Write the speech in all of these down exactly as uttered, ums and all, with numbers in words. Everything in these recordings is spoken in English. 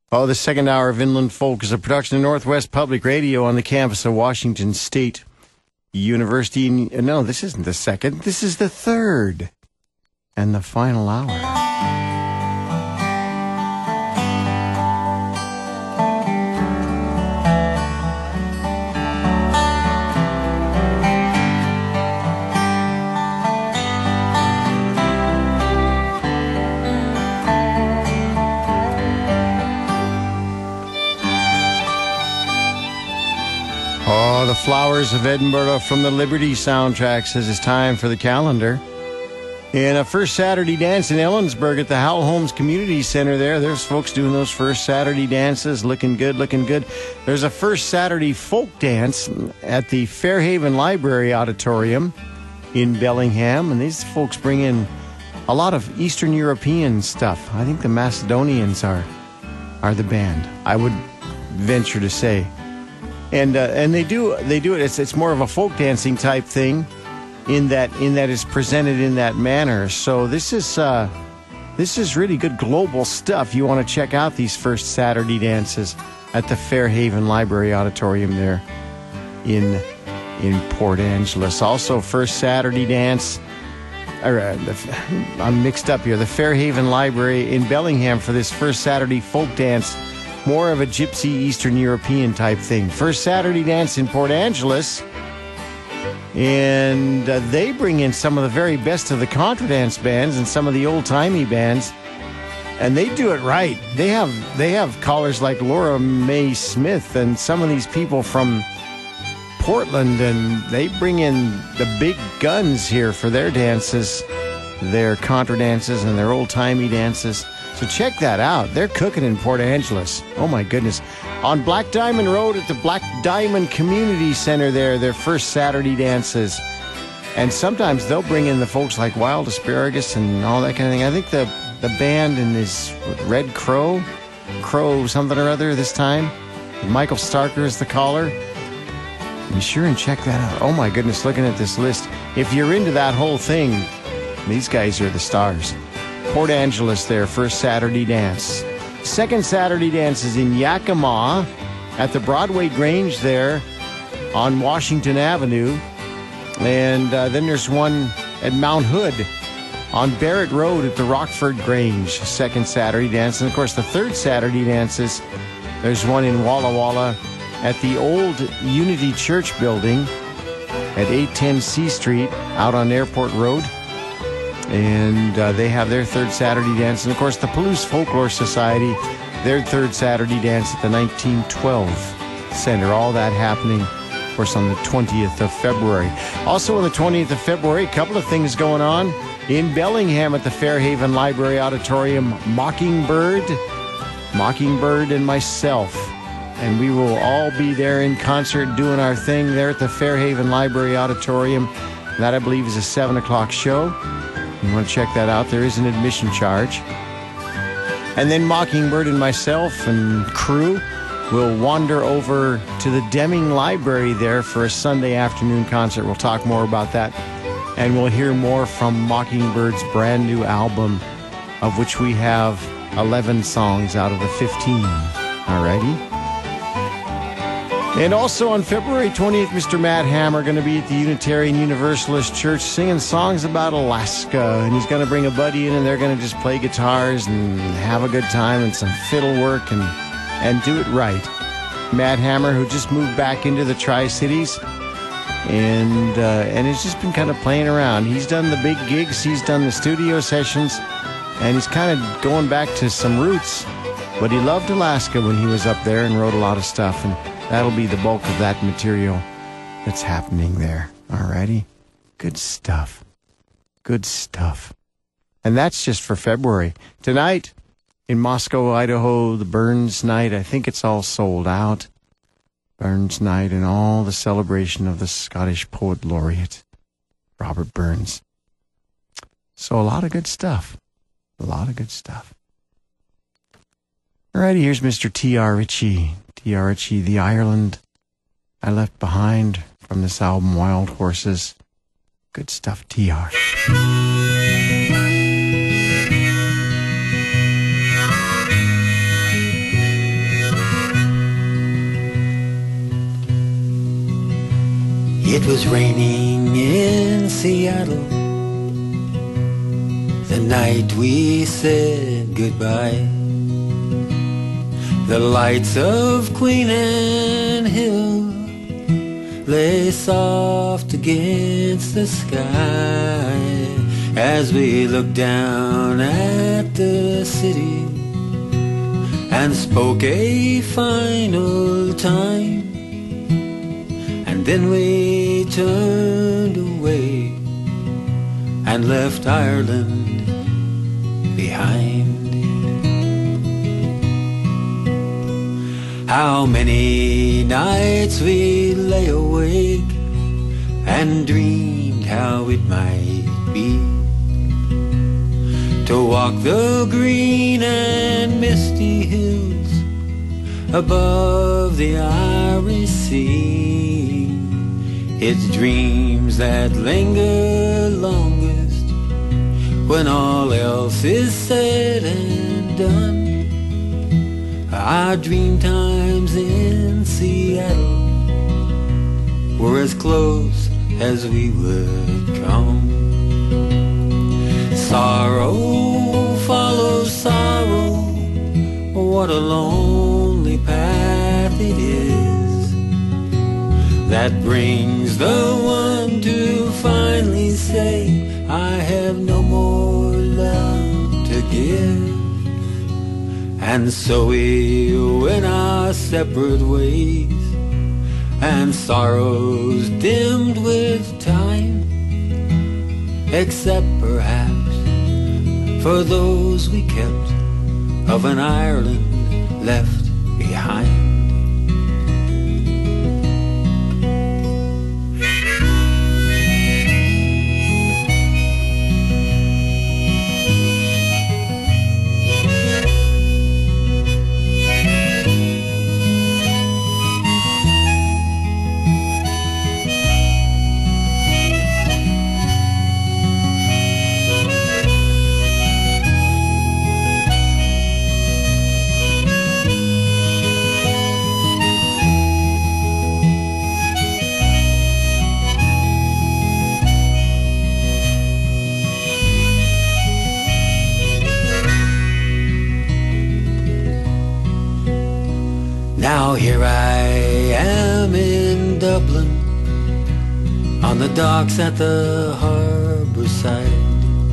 Oh, the second hour of Inland Folk is a production of Northwest Public Radio on the campus of Washington State University. No, this isn't the second. This is the third and the final hour. Oh, the Flowers of Edinburgh from the Liberty soundtrack says it's time for the calendar. And a first Saturday dance in Ellensburg at the Howell Holmes Community Center there. There's folks doing those first Saturday dances. Looking good, looking good. There's a first Saturday folk dance at the Fairhaven Library Auditorium in Bellingham. And these folks bring in a lot of Eastern European stuff. I think the Macedonians are, are the band, I would venture to say. And uh, and they do they do it. It's it's more of a folk dancing type thing, in that in that it's presented in that manner. So this is uh, this is really good global stuff. You want to check out these first Saturday dances at the Fairhaven Library Auditorium there in in Port Angeles. Also, first Saturday dance. Or, uh, the, I'm mixed up here. The Fairhaven Library in Bellingham for this first Saturday folk dance. More of a gypsy Eastern European type thing. First Saturday dance in Port Angeles. And uh, they bring in some of the very best of the contra dance bands and some of the old-timey bands. And they do it right. They have they have callers like Laura Mae Smith and some of these people from Portland. And they bring in the big guns here for their dances. Their contra dances and their old-timey dances. So check that out. They're cooking in Port Angeles. Oh, my goodness. On Black Diamond Road at the Black Diamond Community Center there, their first Saturday dances. And sometimes they'll bring in the folks like Wild Asparagus and all that kind of thing. I think the, the band in is Red Crow, Crow something or other this time. Michael Starker is the caller. Be sure and check that out. Oh, my goodness, looking at this list. If you're into that whole thing, these guys are the stars. Port Angeles there, first Saturday dance. Second Saturday dance is in Yakima at the Broadway Grange there on Washington Avenue. And uh, then there's one at Mount Hood on Barrett Road at the Rockford Grange, second Saturday dance. And, of course, the third Saturday dance is, there's one in Walla Walla at the old Unity Church building at eight ten C Street out on Airport Road. And uh, they have their third Saturday dance. And, of course, the Palouse Folklore Society, their third Saturday dance at the nineteen twelve Center. All that happening, of course, on the twentieth of February. Also on the twentieth of February, a couple of things going on. In Bellingham at the Fairhaven Library Auditorium, Mockingbird, Mockingbird and myself. And we will all be there in concert doing our thing there at the Fairhaven Library Auditorium. That, I believe, is a seven o'clock show. You want to check that out. There is an admission charge. And then Mockingbird and myself and crew will wander over to the Deming Library there for a Sunday afternoon concert. We'll talk more about that. And we'll hear more from Mockingbird's brand new album, of which we have eleven songs out of the fifteen. Alrighty? And also on February twentieth, Mister Matt Hammer going to be at the Unitarian Universalist Church singing songs about Alaska. And he's going to bring a buddy in, and they're going to just play guitars and have a good time and some fiddle work and, and do it right. Matt Hammer, who just moved back into the Tri-Cities and, uh, and has just been kind of playing around. He's done the big gigs, he's done the studio sessions, and he's kind of going back to some roots. But he loved Alaska when he was up there and wrote a lot of stuff, and that'll be the bulk of that material that's happening there. Alrighty? Good stuff. Good stuff. And that's just for February. Tonight, in Moscow, Idaho, the Burns Night, I think it's all sold out. Burns Night and all the celebration of the Scottish Poet Laureate, Robert Burns. So a lot of good stuff. A lot of good stuff. Alrighty, here's Mister T R Ritchie. T R Ritchie, The Ireland I Left Behind, from this album, Wild Horses. Good stuff, T R. was raining in Seattle the night we said goodbye. The lights of Queen Anne Hill lay soft against the sky as we looked down at the city and spoke a final time. And then we turned away and left Ireland behind. How many nights we lay awake and dreamed how it might be to walk the green and misty hills above the Irish Sea. It's dreams that linger longest when all else is said and done. Our dream times in Seattle were as close as we would come. Sorrow follows sorrow, what a lonely path it is that brings the one to finally say, I have no more love to give. And so we went our separate ways, and sorrows dimmed with time, except perhaps for those we kept of an Ireland left behind. Now here I am in Dublin, on the docks at the harbour side,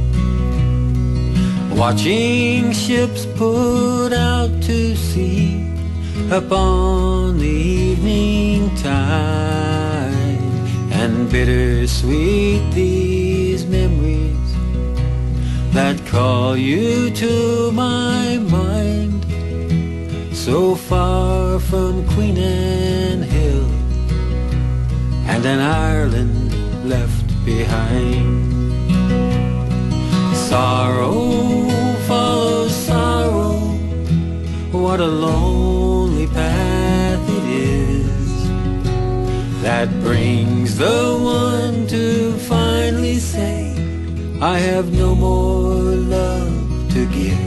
watching ships put out to sea upon the evening tide. And bittersweet these memories that call you to my mind, so far from Queen Anne Hill and an Ireland left behind. Sorrow follows sorrow, what a lonely path it is that brings the one to finally say, I have no more love to give.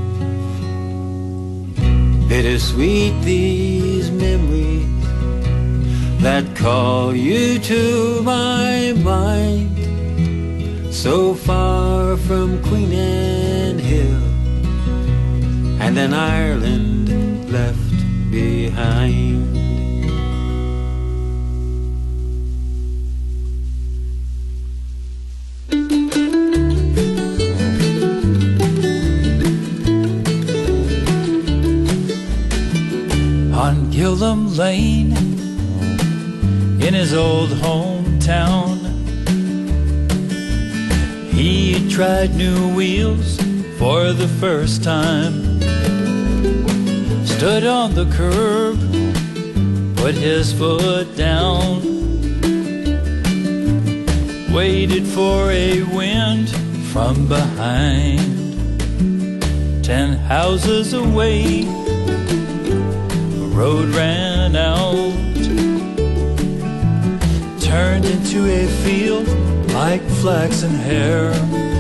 Bittersweet these memories that call you to my mind, so far from Queen Anne Hill and an Ireland left behind. On Gillam Lane, in his old hometown, he tried new wheels for the first time. Stood on the curb, put his foot down, waited for a wind from behind. Ten houses away, road ran out, turned into a field like flaxen hair.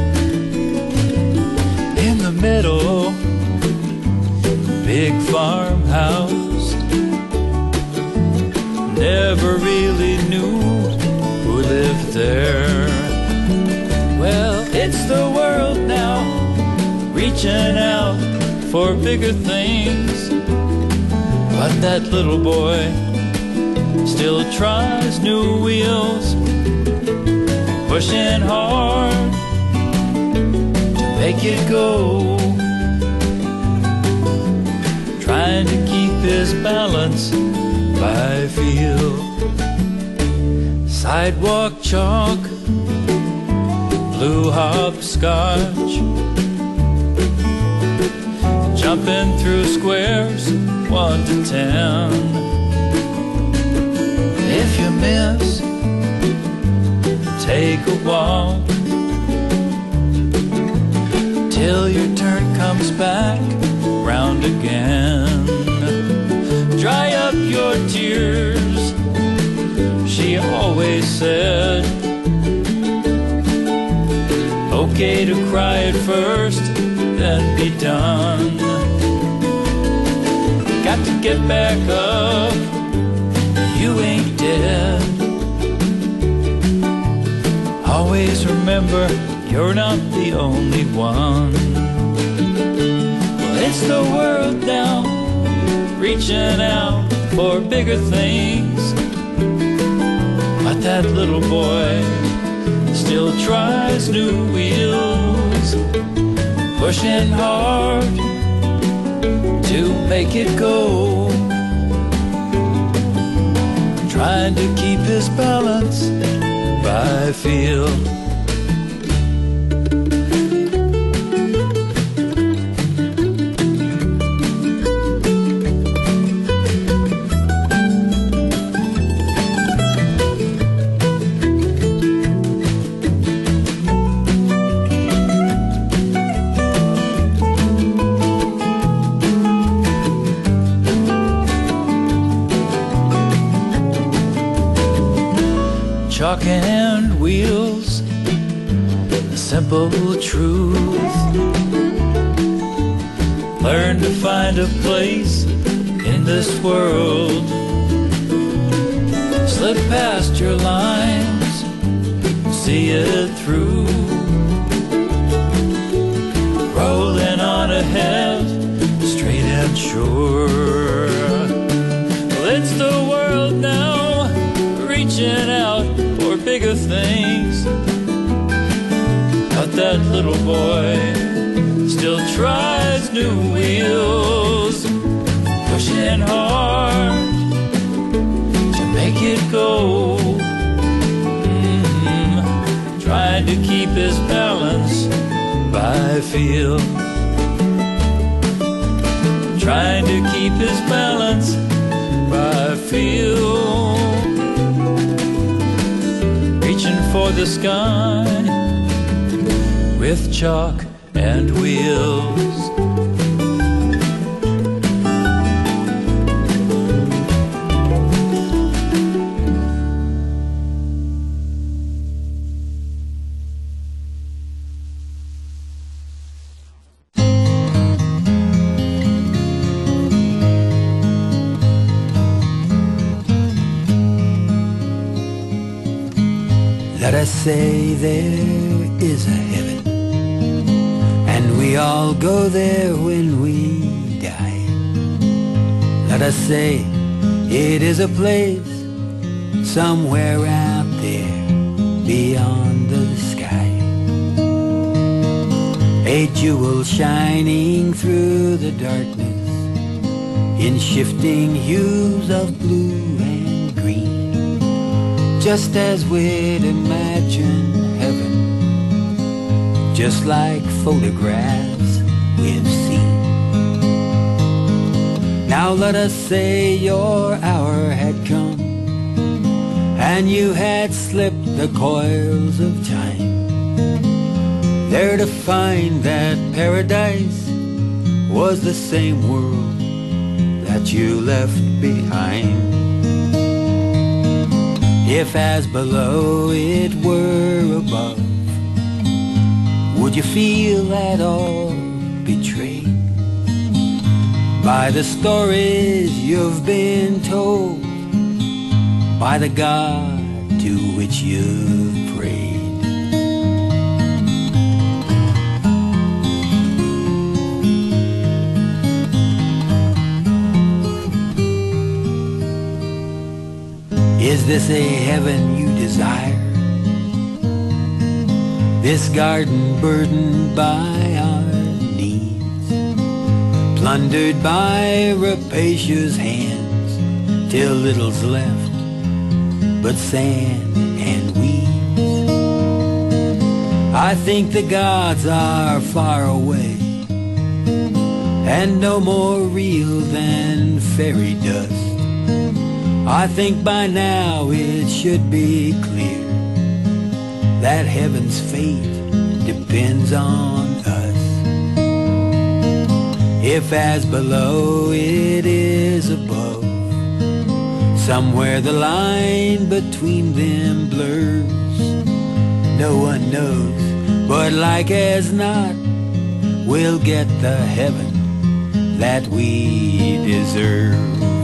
In the middle, big farmhouse, never really knew there. Well, it's the world now, reaching out for bigger things. But that little boy still tries new wheels, pushing hard to make it go, trying to keep his balance by feel. Sidewalk chalk, blue hopscotch, jumping through squares one to ten. If you miss, take a walk till your turn comes back round again. Dry up your tears, she always said. Okay to cry at first, then be done. Got to get back up, you ain't dead. Always remember, you're not the only one. Well, it's the world now, reaching out for bigger things. But that little boy still tries new wheels, pushing hard to make it go, trying to keep his balance by feel. Chalk and wheels, the simple truth. Learn to find a place in this world. Slip past your lines, see it through. Rolling on ahead, straight and sure. Well, it's the world now, reaching out for bigger things. But that little boy still tries new wheels, pushing hard to make it go, mm-hmm. Trying to keep his balance by feel, trying to keep his balance by feel. Reaching for the sky with chalk and wheels. Let us say there is a heaven, and we all go there when we die. Let us say it is a place somewhere out there beyond the sky, a jewel shining through the darkness in shifting hues of blue and green. Just as we'd imagine heaven, just like photographs we've seen. Now let us say your hour had come, and you had slipped the coils of time, there to find that paradise was the same world that you left behind. If as below it were above, would you feel at all betrayed by the stories you've been told, by the God to to which you've prayed. Is this a heaven you desire? This garden burdened by our needs, plundered by rapacious hands, till little's left but sand and weeds. I think the gods are far away, and no more real than fairy dust. I think by now it should be clear that heaven's fate depends on us. If as below it is above, somewhere the line between them blurs. No one knows, but like as not, we'll get the heaven that we deserve.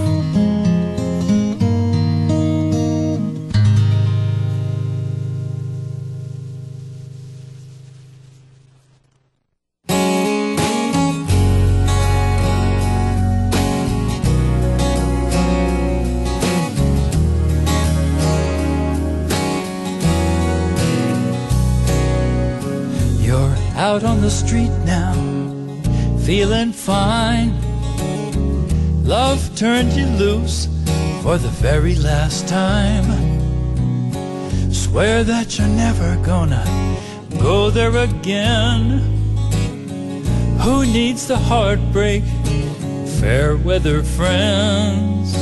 Out on the street now, feeling fine. Love turned you loose for the very last time. Swear that you're never gonna go there again. Who needs the heartbreak? Fair weather friends.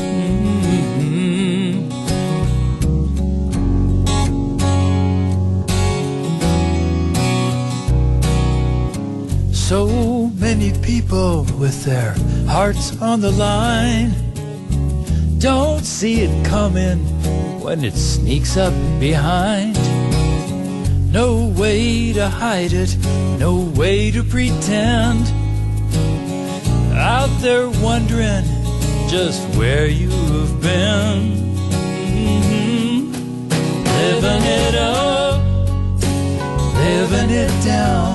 So many people with their hearts on the line don't see it coming when it sneaks up behind. No way to hide it, no way to pretend. Out there wondering just where you've been. Mm-hmm. Living it up, living it down.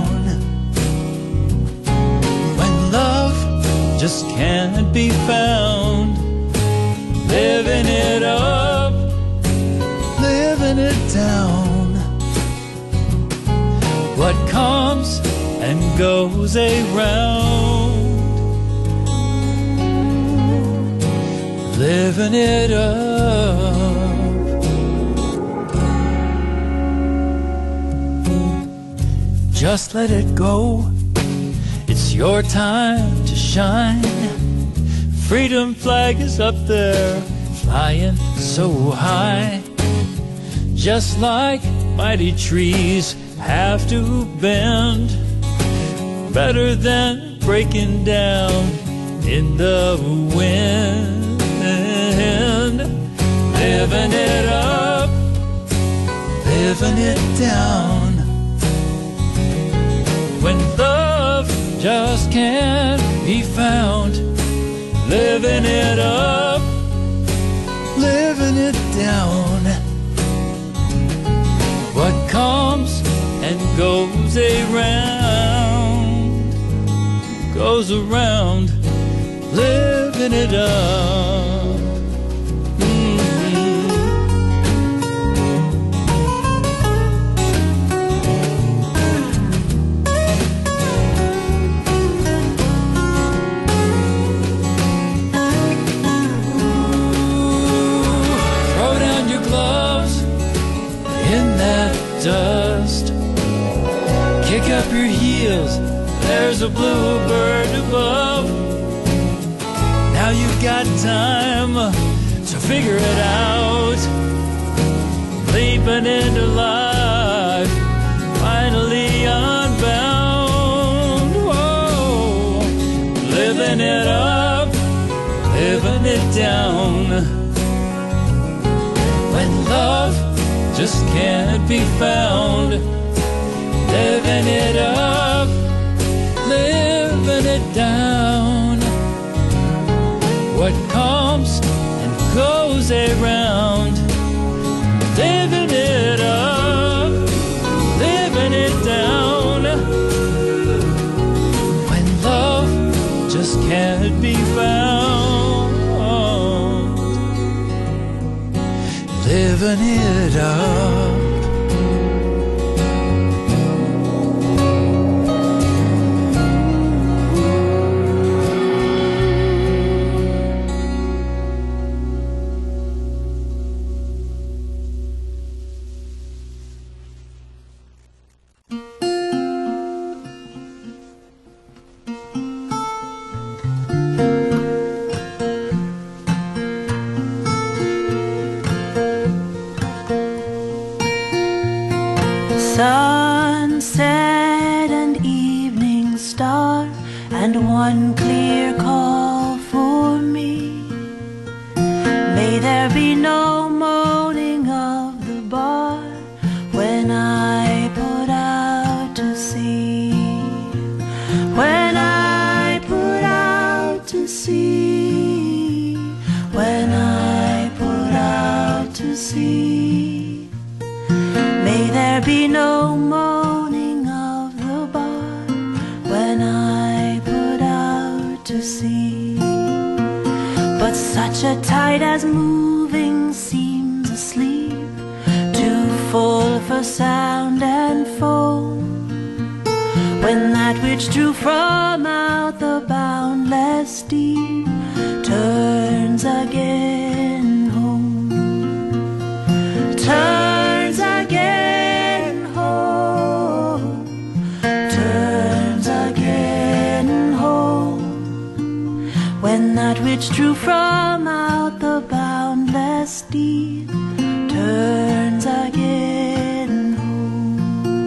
Just can't be found. Living it up, living it down. What comes and goes around. Living it up. Just let it go. It's your time to shine. Freedom flag is up there, flying so high. Just like mighty trees have to bend, better than breaking down in the wind. Living it up, living it down. When love just can't be found. Living it up, living it down. What comes and goes around, goes around. Living it up. Dust. Kick up your heels, there's a bluebird above. Now you've got time to figure it out. Leaping into life, finally unbound. Whoa. Living it up, living it down. When love just can't be found. Living it up, living it down. What comes and goes around. Living can't be found. Living it up. Sunset and evening star, and one clear call for me. May there be no moaning of the bar when I put out to sea. When I put out to sea. When I put out to sea. May there be no moaning of the bar when I put out to sea. But such a tide as moving seems asleep, too full for sound and foam, when that which drew from out the boundless deep turns again home. Turns again home. Turns again home. When that which drew from out the boundless deep turns again home.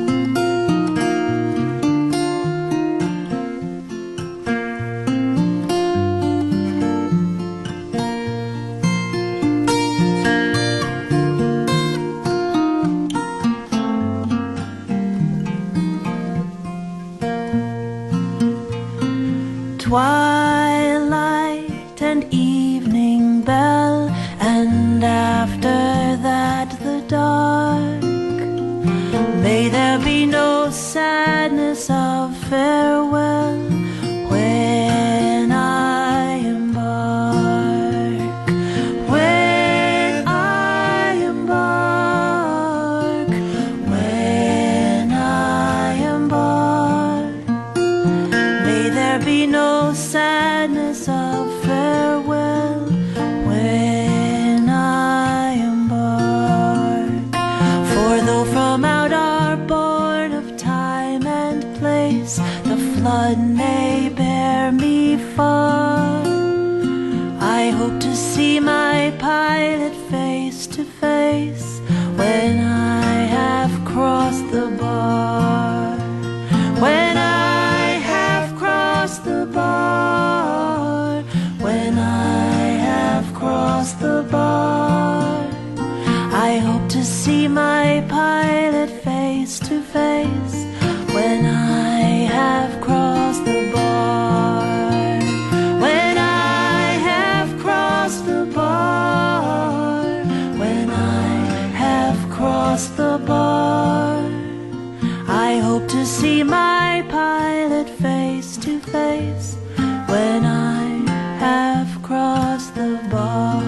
Twilight and evening bell, and after that the dark. May there be no sadness of farewell when I embark. When I embark. When I embark. May there be no sadness of farewell when I embark. For though from out our bourne of time and place the flood may bear me far, I hope to see my pilot face to face when I have crossed the bar. When I have crossed the bar. When I have crossed the bar. I hope to see my pilot face to face when I have crossed the bar. When I have crossed the bar. When I have crossed the bar. I hope to see my pilot face to face when I have crossed the bar.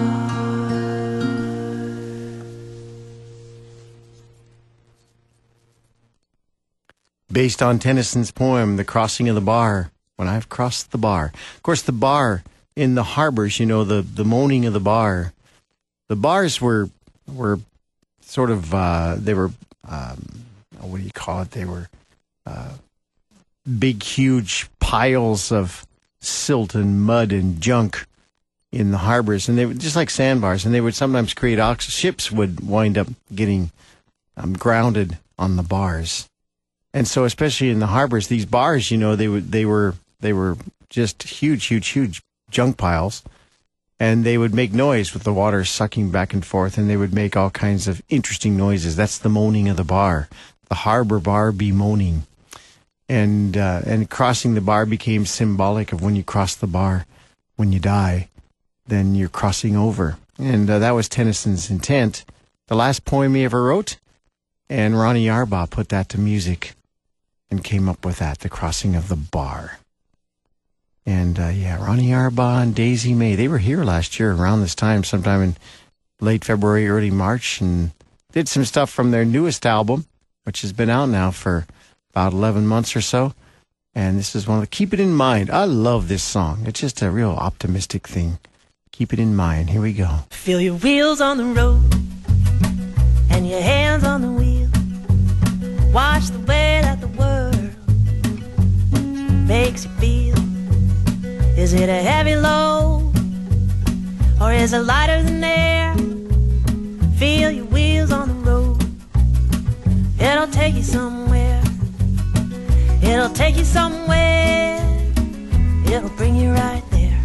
Based on Tennyson's poem, The Crossing of the Bar, when I've crossed the bar. Of course, the bar in the harbors, you know, the, the moaning of the bar. The bars were were sort of, uh, they were, um, what do you call it? They were uh, big, huge piles of silt and mud and junk in the harbors. And they were just like sandbars. And they would sometimes create, ox- ships would wind up getting um, grounded on the bars. And so, especially in the harbors, these bars, you know, they would, they were, they were just huge, huge, huge junk piles, and they would make noise with the water sucking back and forth, and they would make all kinds of interesting noises. That's the moaning of the bar. The harbor bar be moaning, and uh, and crossing the bar became symbolic of when you cross the bar, when you die, then you're crossing over, and uh, that was Tennyson's intent. The last poem he ever wrote, and Ronnie Arbaugh put that to music and came up with that, The Crossing of the Bar. And, uh, yeah, Ronnie Arbaugh and Daisy May. They were here last year around this time, sometime in late February, early March, and did some stuff from their newest album, which has been out now for about eleven months or so. And this is one of the Keep It In Mind. I love this song. It's just a real optimistic thing. Keep it in mind. Here we go. Feel your wheels on the road and your hands on the wheel. Watch the way that the world makes you feel. Is it a heavy load or is it lighter than air? Feel your wheels on the road. It'll take you somewhere. It'll take you somewhere. It'll bring you right there.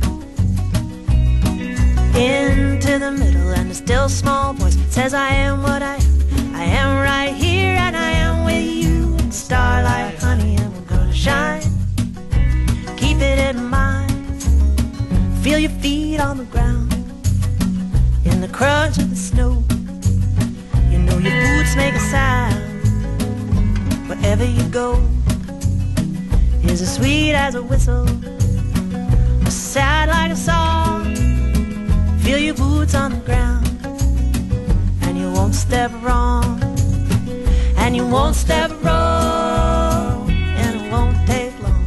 Into the middle, and a still small voice says I am what I am. I am right here and I am with you. In starlight, honey, and we're gonna shine. Keep it in mind. Feel your feet on the ground in the crunch of the snow. You know your boots make a sound wherever you go. Is as sweet as a whistle, or sad like a song. Feel your boots on the ground, and you won't step wrong. And you won't step wrong, and it won't take long.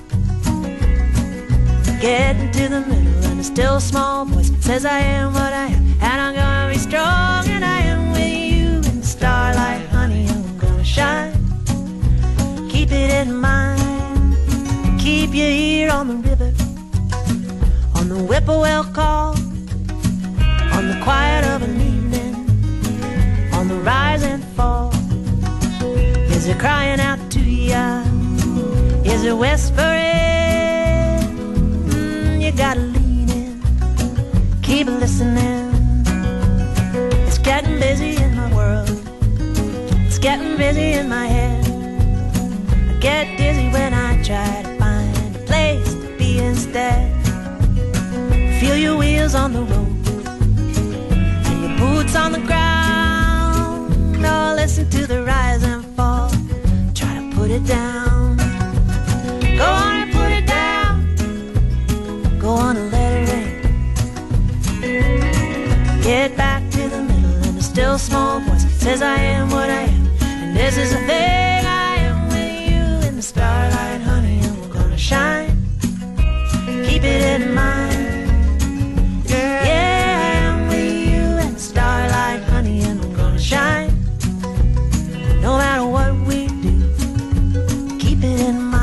Get into the middle, and a still small voice says I am what I am, and I'm gonna be strong, and I am with you in the starlight, honey, and I'm gonna shine. Keep it in mind. Keep your ear on the river, on the whippoorwill call, on the quiet of an evening, on the rise and fall. Is it crying out to ya? Is it whispering? Mm, you gotta lean in, keep listening. It's getting busy in my world, it's getting busy in my head. I get dizzy when I try to find a place to be instead. Feel your wheels on the road and your boots on the ground. Oh, listen to the rise and fall. Try to put it down. Go on and put it down. Go on and let it rain. Get back to the middle, and a still small voice says I am what I am, and this is the thing. I am with you in the starlight, honey, and we're gonna shine. Keep it in mind. Yeah, I am with you in the starlight, honey, and we're gonna shine. No matter what we do, keep it in mind.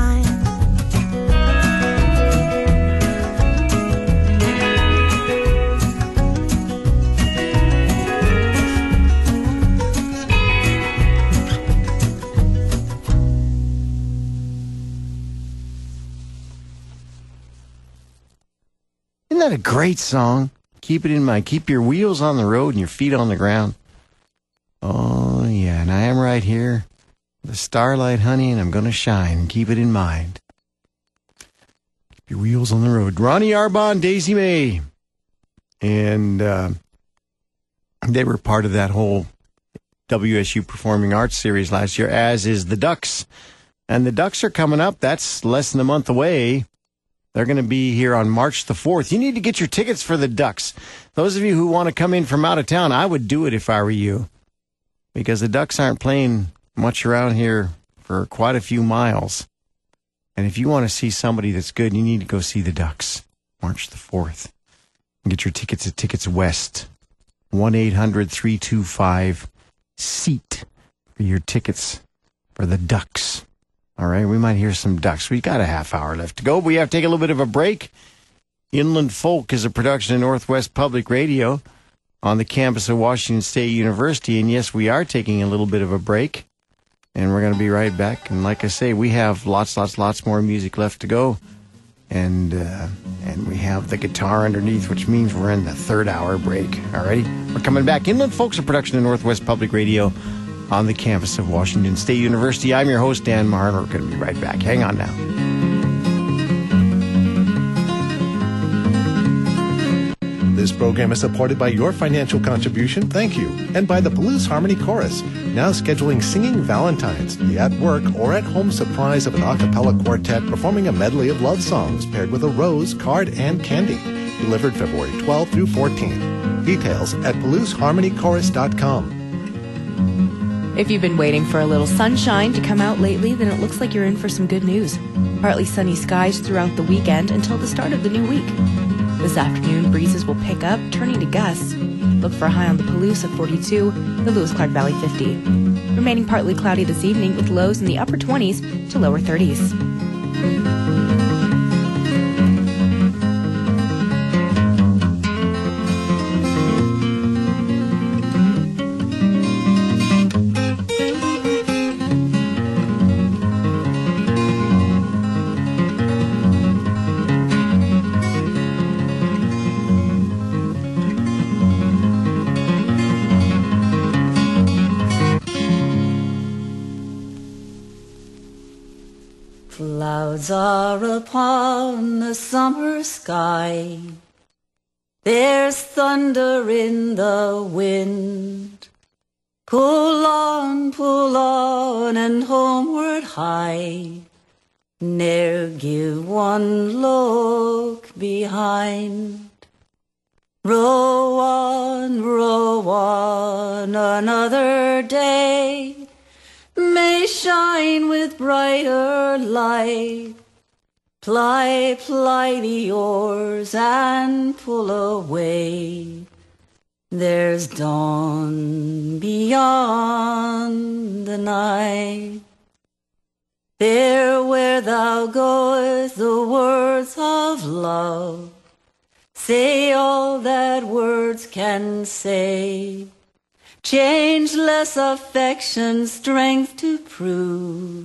Isn't that a great song? Keep it in mind. Keep your wheels on the road and your feet on the ground. Oh, yeah, and I am right here, the starlight, honey, and I'm going to shine. Keep it in mind. Keep your wheels on the road. Ronnie Arbaugh and Daisy May. And uh, they were part of that whole W S U Performing Arts series last year, as is the Ducks. And the Ducks are coming up. That's less than a month away. They're going to be here on March the fourth. You need to get your tickets for the Ducks. Those of you who want to come in from out of town, I would do it if I were you, because the Ducks aren't playing much around here for quite a few miles. And if you want to see somebody that's good, you need to go see the Ducks, March the fourth. Get your tickets at Tickets West, one eight hundred three two five SEAT for your tickets for the Ducks. All right, we might hear some ducks. We got a half hour left to go, but we have to take a little bit of a break. Inland Folk is a production of Northwest Public Radio on the campus of Washington State University. And yes, we are taking a little bit of a break, and we're going to be right back. And like I say, we have lots, lots, lots more music left to go. And uh, and we have the guitar underneath, which means we're in the third hour break. All righty, we're coming back. Inland Folk's a production of Northwest Public Radio on the campus of Washington State University. I'm your host, Dan Maher, and we're going to be right back. Hang on now. This program is supported by your financial contribution, thank you, and by the Palouse Harmony Chorus, now scheduling Singing Valentines, the at-work or at-home surprise of an a cappella quartet performing a medley of love songs paired with a rose, card, and candy, delivered February twelfth through fourteenth. Details at palouse harmony chorus dot com. If you've been waiting for a little sunshine to come out lately, then it looks like you're in for some good news. Partly sunny skies throughout the weekend until the start of the new week. This afternoon, breezes will pick up, turning to gusts. Look for a high on the Palouse of forty-two, the Lewis-Clark Valley fifty. Remaining partly cloudy this evening with lows in the upper twenties to lower thirties. Clouds are upon the summer sky. There's thunder in the wind. Pull on, pull on, and homeward hie. Ne'er give one look behind. Row on, row on, another day may shine with brighter light. Ply, ply the oars and pull away. There's dawn beyond the night. There where thou goest, the words of love say all that words can say. Changeless affection, strength to prove.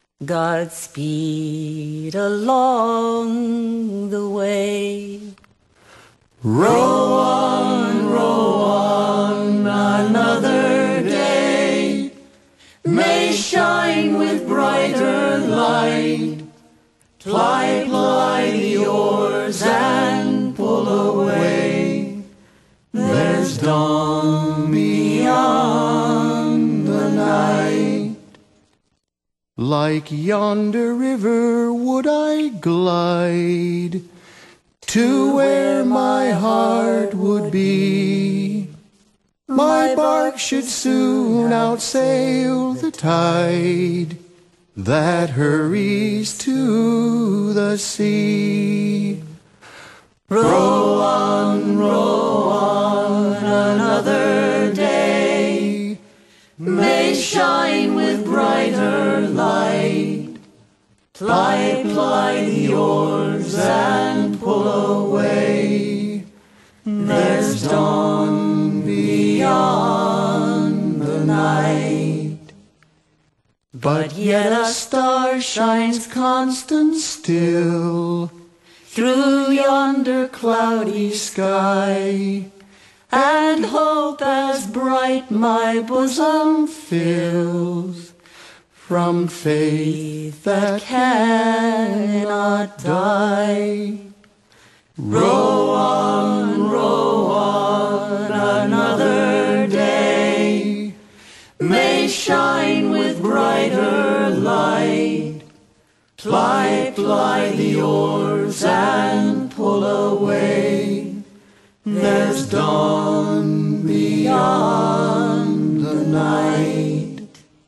Godspeed along the way. Row on, row on, another day may shine with brighter light. Ply, ply the oars and pull away. There's dawn beyond the night. Like yonder river would I glide to where my heart would be. My bark should soon outsail the tide that hurries to the sea. Row on, row on, another day may shine with brighter light. Ply, ply the oars and pull away. There's dawn beyond the night. But yet a star shines constant still through yonder cloudy sky, and hope as bright my bosom fills from faith that cannot die. Row on, row on, another day may shine with brighter light. Ply, ply the oars and pull away. There's dawn beyond the night.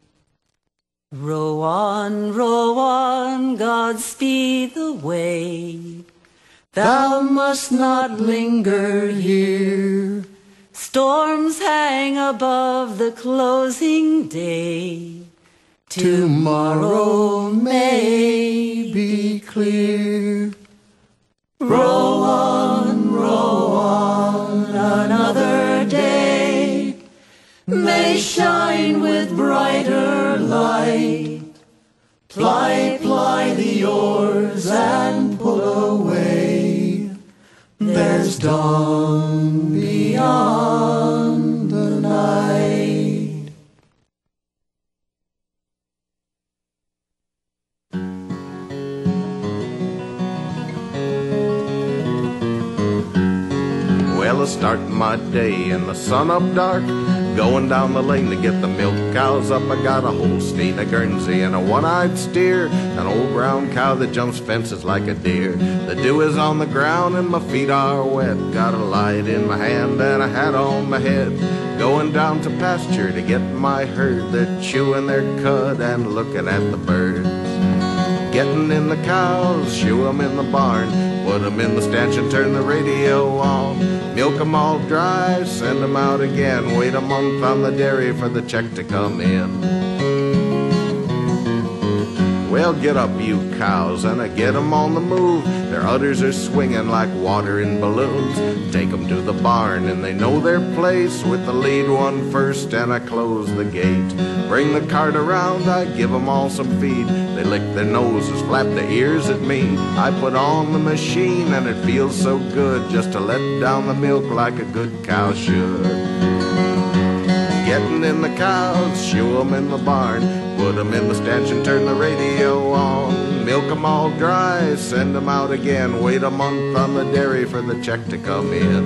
Row on, row on, Godspeed the way. Thou must not linger here. Storms hang above the closing day. Tomorrow may be clear. Row on, row on, another day may shine with brighter light. Ply, ply the oars and pull away. There's dawn beyond the night. Well, Well, starting my day in the sun up dark, going down the lane to get the milk cows up. I got a Holstein, a Guernsey, and a one-eyed steer, an old brown cow that jumps fences like a deer. The dew is on the ground and my feet are wet. Got a light in my hand and a hat on my head. Going down to pasture to get my herd. They're chewing their cud and looking at the birds. Getting in the cows, shoe 'em in the barn, put 'em in the stanch and turn the radio on. Milk 'em all dry, send 'em out again. Wait a month on the dairy for the check to come in. Well, get up, you cows, and I get 'em on the move. Their udders are swinging like water in balloons. Take 'em to the barn, and they know their place. With the lead one first, and I close the gate. Bring the cart around, I give 'em all some feed. They lick their noses, flap their ears at me. I put on the machine, and it feels so good just to let down the milk like a good cow should. Getting in the cows, shoe 'em in the barn, put 'em in the stanch and turn the radio on. Milk 'em all dry, send 'em out again. Wait a month on the dairy for the check to come in.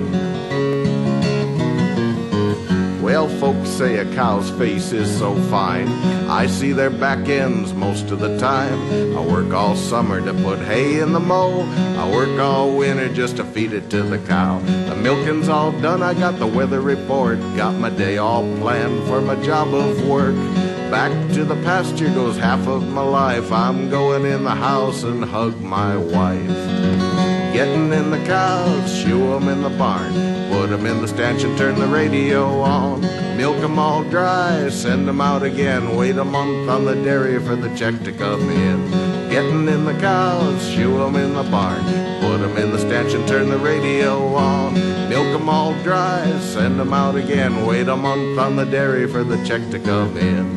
Well, folks say a cow's face is so fine. I see their back ends most of the time. I work all summer to put hay in the mow. I work all winter just to feed it to the cow. The milking's all done, I got the weather report. Got my day all planned for my job of work. Back to the pasture goes half of my life. I'm going in the house and hug my wife. Getting in the cows, shoe 'em in the barn, put 'em in the stanch and turn the radio on. Milk 'em all dry, send 'em out again. Wait a month on the dairy for the check to come in. Getting in the cows, shoe 'em in the barn, put 'em in the stanch and turn the radio on. Milk 'em all dry, send 'em out again. Wait a month on the dairy for the check to come in.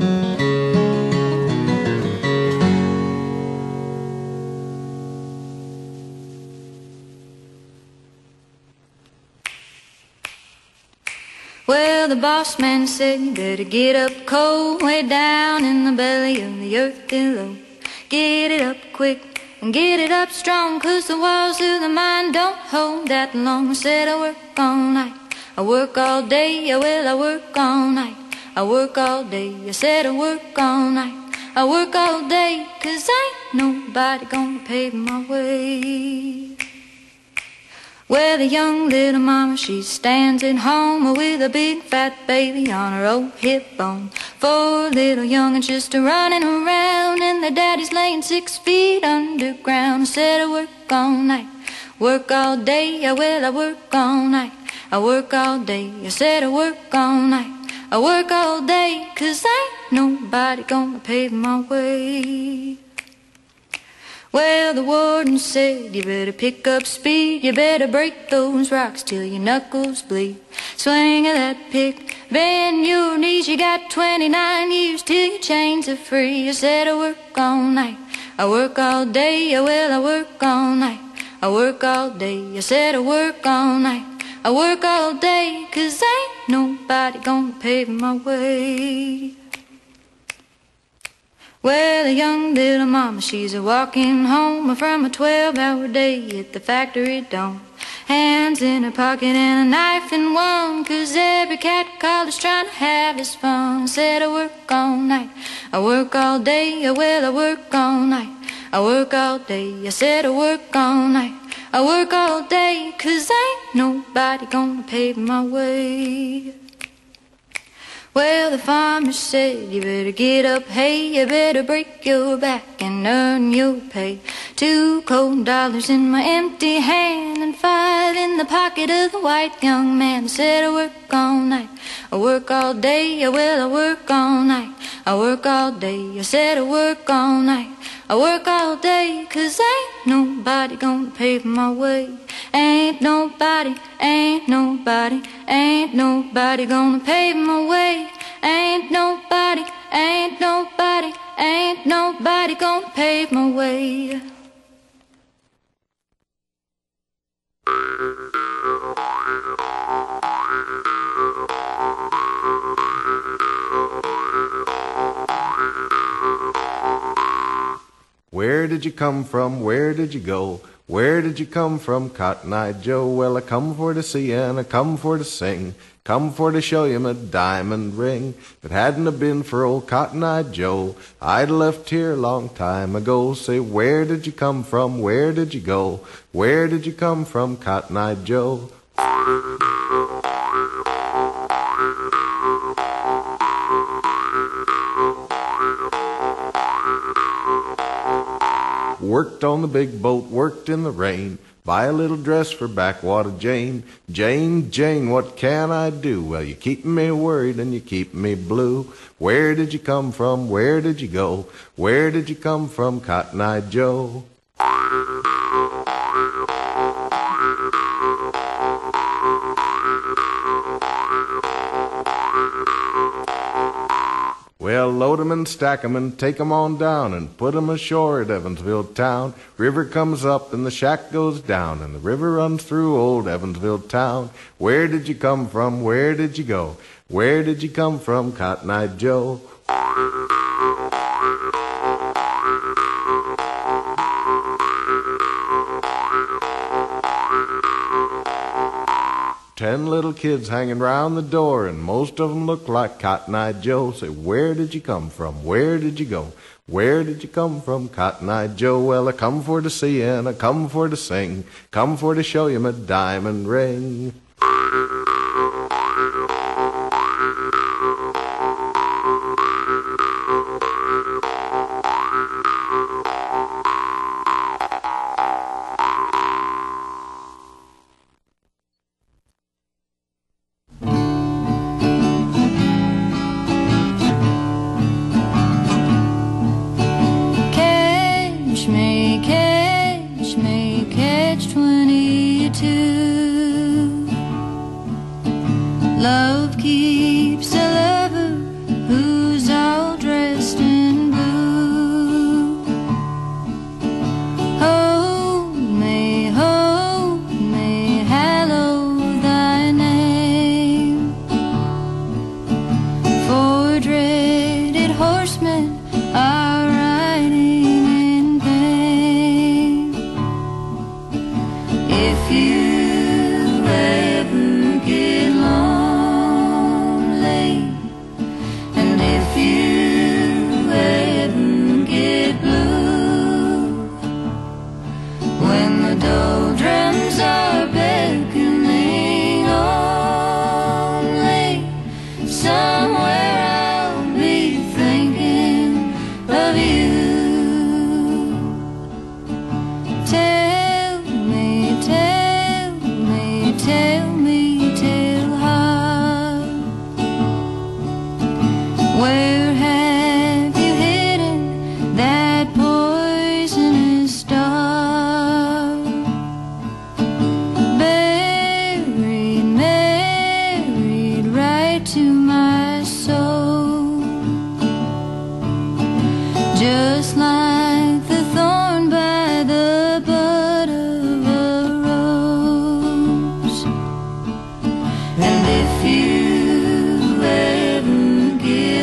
Well, the boss man said you better get up cold, way down in the belly of the earth below. Get it up quick and get it up strong, 'cause the walls of the mine don't hold that long. I said I work all night, I work all day, I will, I work all night, I work all day. I said I work all night, I work all day, 'cause ain't nobody gonna pave my way. Well, the young little mama, she stands at home with a big fat baby on her old hip bone. Four little young'uns just a running around, and their daddy's laying six feet underground. I said I work all night, work all day, I will, I work all night, I work all day. I said I work all night, I work all day, 'cause ain't nobody gonna pave my way. Well, the warden said, you better pick up speed, you better break those rocks till your knuckles bleed. Swing of that pick, bend your knees, you got twenty-nine years till your chains are free. I said I work all night, I work all day, I will, I work all night, I work all day. I said I work all night, I work all day, 'cause ain't nobody gonna pave my way. Well, a young little mama, she's a walking home from a twelve-hour day at the factory dome. Hands in her pocket and a knife in one, 'cause every cat caller's trying to have his fun. I said I work all night, I work all day, I will, I work all night, I work all day. I said I work all night, I work all day, 'cause ain't nobody gonna pave my way. Well, the farmer said, you better get up, hey, you better break your back and earn your pay. Two cold dollars in my empty hand and five in the pocket of the white young man. I said I work all night, I work all day, I will, I work all night, I work all day. I said I work all night, I work all day, 'cause ain't nobody gonna pave my way. Ain't nobody, ain't nobody, ain't nobody gonna pave my way. Ain't nobody, ain't nobody, ain't nobody gonna pave my way. Where did you come from? Where did you go? Where did you come from, Cotton-Eye Joe? Well, I come for to see and I come for to sing, come for to show you my diamond ring. If it hadn't have been for old Cotton-Eye Joe, I'd have left here a long time ago. Say, where did you come from? Where did you go? Where did you come from, Cotton-Eye Joe? Worked on the big boat, worked in the rain, buy a little dress for Backwater Jane. Jane, Jane, what can I do? Well, you keep me worried and you keep me blue. Where did you come from? Where did you go? Where did you come from, Cotton-Eye Joe? Well, load 'em and stack 'em and take 'em on down and put 'em ashore at Evansville town. River comes up and the shack goes down and the river runs through old Evansville town. Where did you come from? Where did you go? Where did you come from, Cotton-Eye Joe? Ten little kids hanging round the door, and most of 'em look like Cotton-Eye Joe. Say, where did you come from? Where did you go? Where did you come from, Cotton-Eye Joe? Well, I come for to see and I come for to sing, come for to show you my diamond ring. Love keeps a lover who's all dressed in blue. Hold me, hold me, hallow thy name. For dreaded horsemen are riding in vain. If you ever get lost, doldrums are beckoning only, somewhere I'll be thinking of you. Tell me, tell me, tell me, tell heart, where have you hidden that poisonous star? To my soul, just like the thorn by the bud of a rose. And if you ever get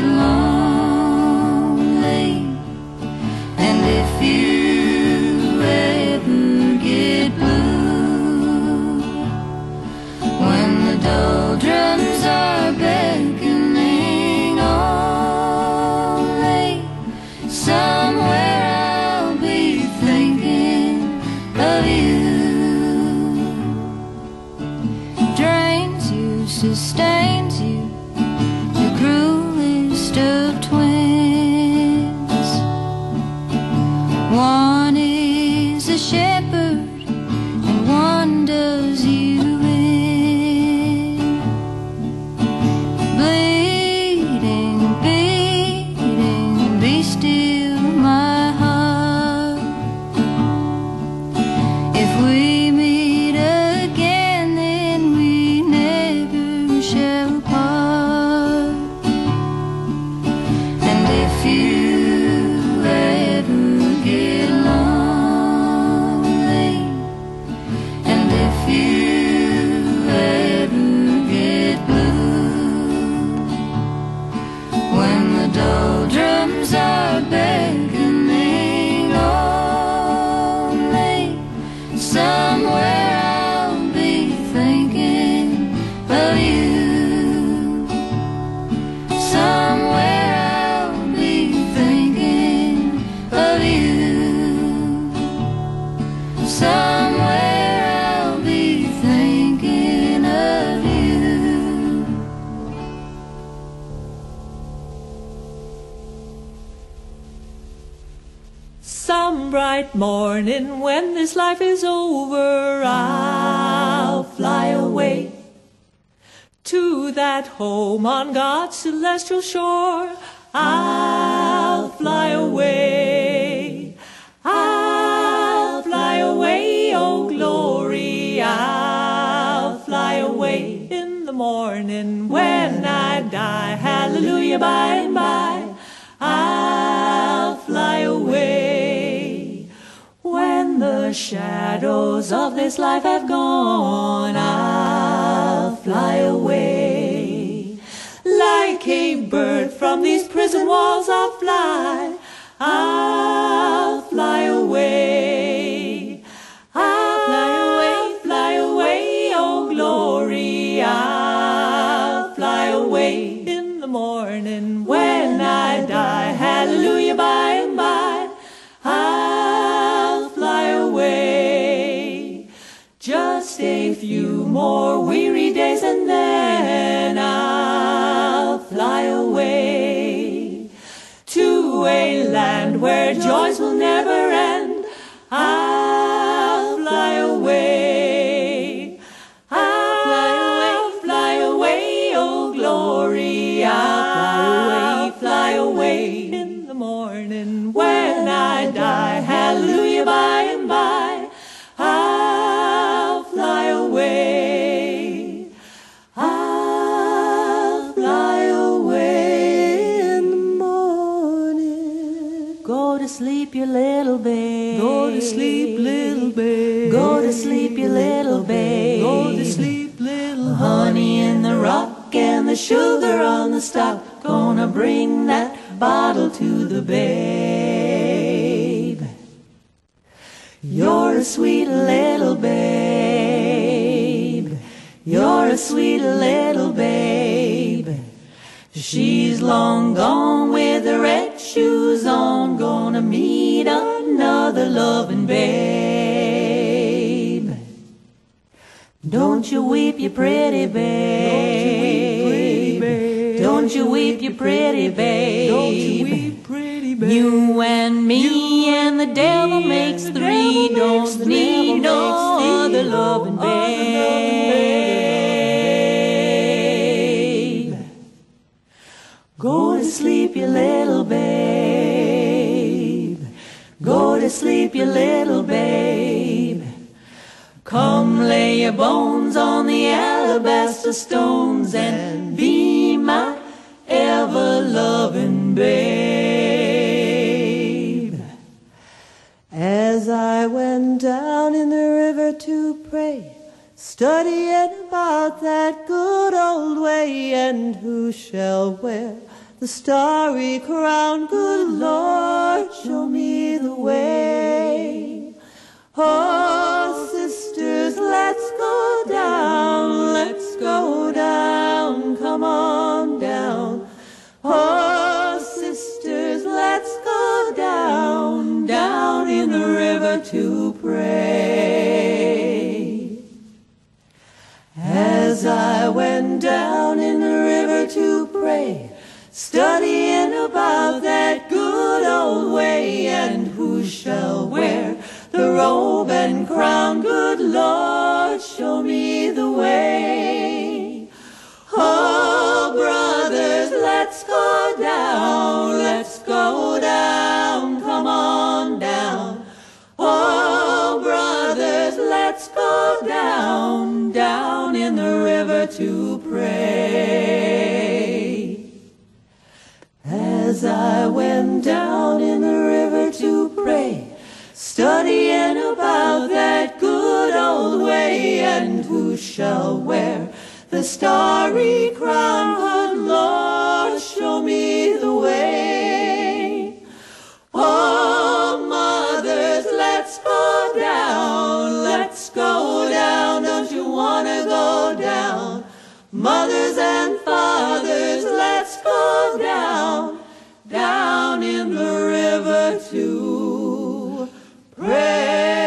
lonely, and if you ever get blue, when the doldrums are beckoning only, somewhere I'll be thinking of you. Drains you, sustains you, the cruelest of twins. One is a shepherd and one does you in. Bleeding, beating, be still my heart. If we meet again, then we never shall part. of you. Somewhere I'll be thinking of you. Somewhere I'll be thinking of you. Some bright morning when this life is over, I'll fly away to that home on God's celestial shore. I'll fly away. I'll fly away, oh glory. I'll fly away in the morning when I die. Hallelujah, by and by. I'll fly away. When the shadows of this life have gone, I'll fly away. Like a bird from these prison walls I'll fly. I'll fly away. I'll fly away, fly away, oh glory. I'll fly away in the morning when I die. Hallelujah, by and by. I'll fly away. Just a few more weary days and then I'll fly away to a land where joys will never end. I'll fly away. I'll fly away, fly away, oh glory. I'll fly away, fly away in the morning when I die. Hallelujah, by and by. I'll fly away. I'll fly away in the morning. Go to sleep, you little babe. Go to sleep, little babe. Go to sleep, you little babe. Go to sleep, little honey in the rock and the sugar on the stock. Gonna bring that bottle to the babe. You're a sweet little babe. You're a sweet little babe. She's long gone with the red shoes on. Gonna meet another loving babe. Don't you weep, you pretty babe. Don't you weep, you pretty babe. Don't you weep, pretty babe. You and me and the devil makes three. Don't need no other loving babe. Go to sleep, you little babe. Go to sleep, you little babe. Come lay your bones on the alabaster stones and be my ever-loving babe. As I went down in the river to pray, studying about that good old way, and who shall wear the starry crown? Good Lord, show me the way. Oh, sisters, let's go down, let's go down, come on down. Oh, sisters, let's go down, down in the river to pray. As I went down in the river to pray, studying about that good old way, and who shall wear the robe and crown? Good Lord, show me the way. Oh, brothers, let's go down, let's go down, come on down. Oh, brothers, let's go down, down in the river to pray. As I went down in the river to pray, studying about that good old way, and who shall wear the starry crown? Good Lord, show me the way. Oh, mothers, let's go down, let's go down. Don't you wanna go down? Mothers and fathers, let's go down, down in the river to pray.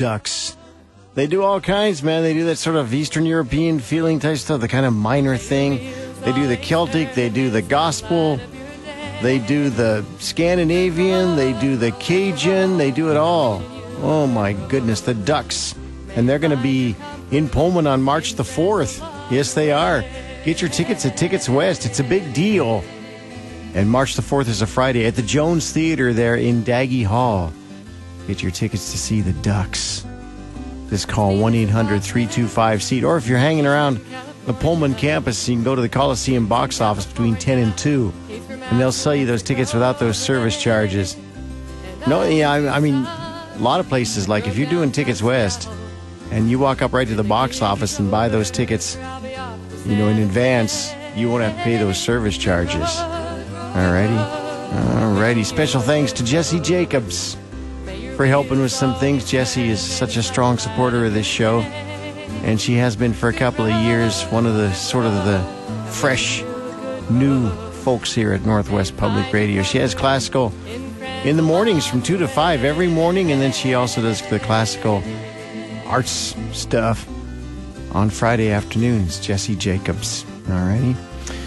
Ducks. They do all kinds, man. They do that sort of Eastern European feeling type stuff, the kind of minor thing. They do the Celtic, they do the gospel, they do the Scandinavian, they do the Cajun, they do it all. Oh my goodness, the Ducks. And they're going to be in Pullman on March the fourth. Yes, they are. Get your tickets at Tickets West. It's a big deal. And March the fourth is a Friday at the Jones Theater there in Daggy Hall. Get your tickets to see the Ducks. Just call one eight hundred three two five seat. Or if you're hanging around the Pullman campus, you can go to the Coliseum box office between ten and two. And they'll sell you those tickets without those service charges. No, yeah, I, I mean, a lot of places, like if you're doing Tickets West and you walk up right to the box office and buy those tickets, you know, in advance, you won't have to pay those service charges. Alrighty? Alrighty. Special thanks to Jesse Jacobs for helping with some things. Jessie is such a strong supporter of this show, and she has been for a couple of years, one of the sort of the fresh, new folks here at Northwest Public Radio. She has classical in the mornings from two to five every morning, and then she also does the classical arts stuff on Friday afternoons. Jessie Jacobs. Alrighty.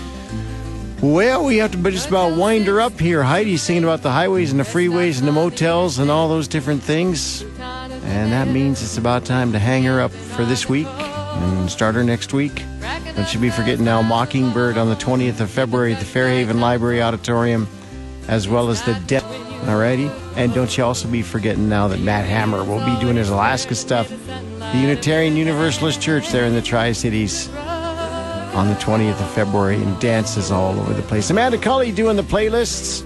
Well, we have to just about wind her up here. Heidi's singing about the highways and the freeways and the motels and all those different things. And that means it's about time to hang her up for this week and start her next week. Don't you be forgetting now Mockingbird on the twentieth of February at the Fairhaven Library Auditorium, as well as the Death. Alrighty? And don't you also be forgetting now that Matt Hammer will be doing his Alaska stuff. The Unitarian Universalist Church there in the Tri-Cities on the twentieth of February, and dances all over the place. Amanda Cully doing the playlists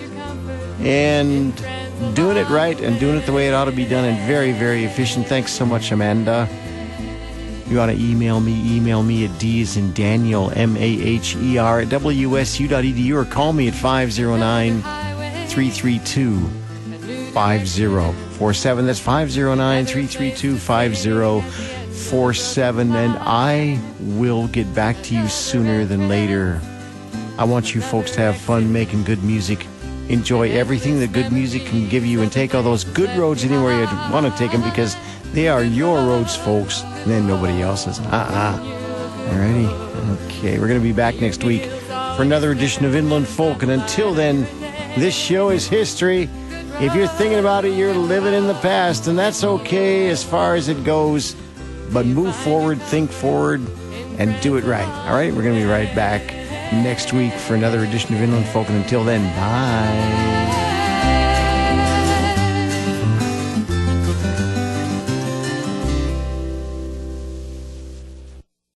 and doing it right and doing it the way it ought to be done, and very, very efficient. Thanks so much, Amanda. You ought to email me. Email me at D as in Daniel, M A H E R, at W S U dot E D U, or call me at five oh nine, three three two, five oh four seven. That's five oh nine, three three two, five oh four seven, and I will get back to you sooner than later. I want you folks to have fun making good music. Enjoy everything that good music can give you, and take all those good roads anywhere you want to take them, because they are your roads, folks, and then nobody else's. Uh-uh. Alrighty? Okay, we're going to be back next week for another edition of Inland Folk, and until then, this show is history. If you're thinking about it, you're living in the past, and that's okay as far as it goes. But move forward, think forward, and do it right. All right? We're going to be right back next week for another edition of Inland Folk. And until then, bye.